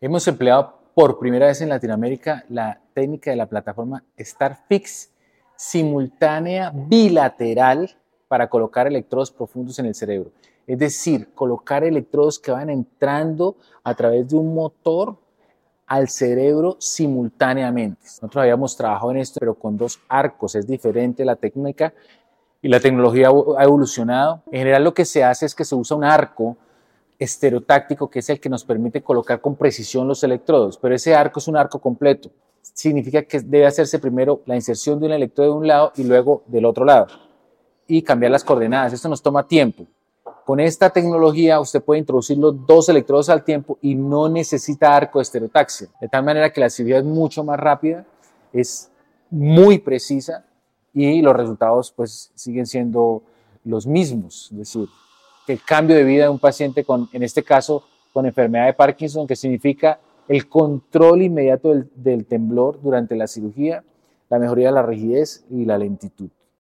Hemos empleado por primera vez en Latinoamérica la técnica de la plataforma StarFix simultánea bilateral para colocar electrodos profundos en el cerebro. Es decir, colocar electrodos que van entrando a través de un motor al cerebro simultáneamente. Nosotros habíamos trabajado en esto, pero con 2 arcos. Es diferente la técnica y la tecnología ha evolucionado. En general lo que se hace es que se usa un arco estereotáctico, que es el que nos permite colocar con precisión los electrodos, pero ese arco es un arco completo. Significa que debe hacerse primero la inserción de un electrodo de un lado y luego del otro lado y cambiar las coordenadas. Esto nos toma tiempo. Con esta tecnología usted puede introducir los 2 electrodos al tiempo y no necesita arco de estereotaxia, de tal manera que la cirugía es mucho más rápida, es muy precisa y los resultados pues siguen siendo los mismos. Es decir, que el cambio de vida de un paciente con, en este caso, con enfermedad de Parkinson, que significa el control inmediato del temblor durante la cirugía, la mejoría de la rigidez y la lentitud.